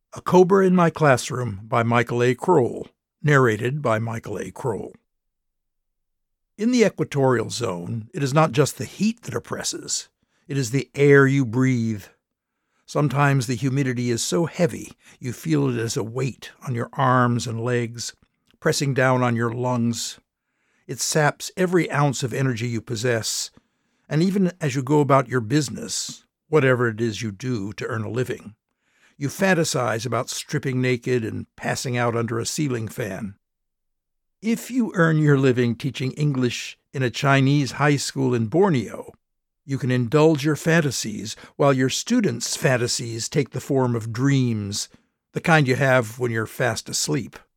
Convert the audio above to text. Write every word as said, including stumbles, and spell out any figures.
A Cobra in My Classroom by Michael A. Kroll, narrated by Michael A. Kroll. In the equatorial zone, it is not just the heat that oppresses, it is the air you breathe. Sometimes the humidity is so heavy you feel it as a weight on your arms and legs, pressing down on your lungs. It saps every ounce of energy you possess, and even as you go about your business, whatever it is you do to earn a living, you fantasize about stripping naked and passing out under a ceiling fan. If you earn your living teaching English in a Chinese high school in Borneo, you can indulge your fantasies while your students' fantasies take the form of dreams, the kind you have when you're fast asleep.